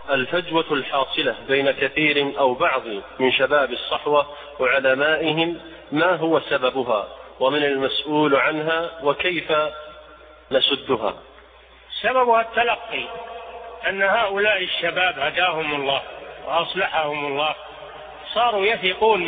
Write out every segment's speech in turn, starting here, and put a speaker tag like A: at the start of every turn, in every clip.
A: الفجوة الحاصلة بين كثير أو بعض من شباب الصحوة وعلمائهم، ما هو سببها، ومن المسؤول عنها، وكيف نسدها؟
B: سببها التلقي، أن هؤلاء الشباب هداهم الله وأصلحهم الله، صاروا يثقون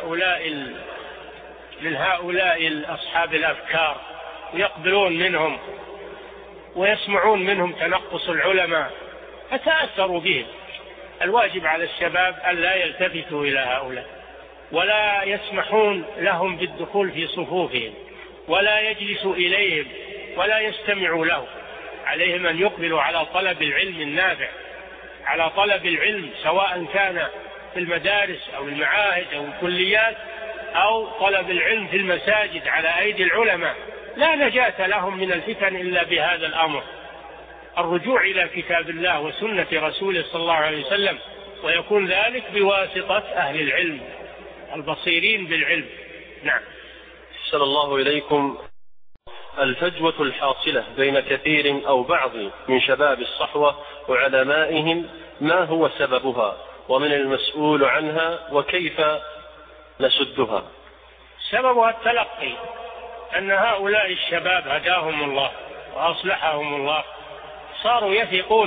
B: من هؤلاء أصحاب الأفكار، ويقبلون منهم ويسمعون منهم تنقص العلماء، فتأثروا بهم. الواجب على الشباب أن لا يلتفتوا إلى هؤلاء، ولا يسمحون لهم بالدخول في صفوفهم، ولا يجلسوا إليهم، ولا يستمعوا له. عليهم أن يقبلوا على طلب العلم النافع، على طلب العلم، سواء كان في المدارس أو المعاهد أو الكليات، أو طلب العلم في المساجد على أيدي العلماء. لا نجاة لهم من الفتن إلا بهذا الأمر، الرجوع إلى كتاب الله وسنة رسوله صلى الله عليه وسلم، ويكون ذلك بواسطة أهل العلم البصيرين بالعلم. نعم.
A: صلى الله إليكم. الفجوة الحاصلة بين كثير أو بعض من شباب الصحوة وعلمائهم، ما هو سببها، ومن المسؤول عنها، وكيف نسدها؟
B: سببها التلقي، أن هؤلاء الشباب هداهم الله وأصلحهم الله، صاروا يثقون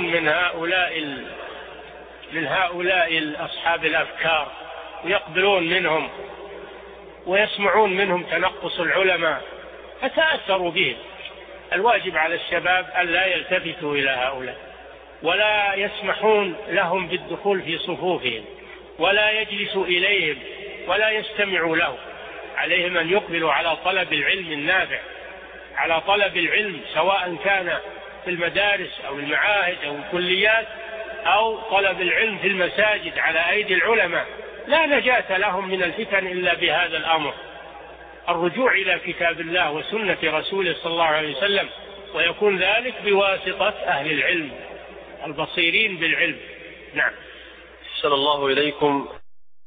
B: من هؤلاء أصحاب الأفكار، ويقبلون منهم ويسمعون منهم تنقص العلماء، فتأثروا بهم. الواجب على الشباب أن لا يلتفتوا إلى هؤلاء، ولا يسمحون لهم بالدخول في صفوفهم، ولا يجلسوا إليهم، ولا يستمعوا له. عليهم أن يقبلوا على طلب العلم النافع، على طلب العلم، سواء كان في المدارس أو المعاهد أو الكليات، أو طلب العلم في المساجد على أيدي العلماء. لا نجاة لهم من الفتن إلا بهذا الأمر، الرجوع إلى كتاب الله وسنة رسوله صلى الله عليه وسلم، ويكون ذلك بواسطة أهل العلم البصيرين بالعلم. نعم.
A: صلى الله إليكم.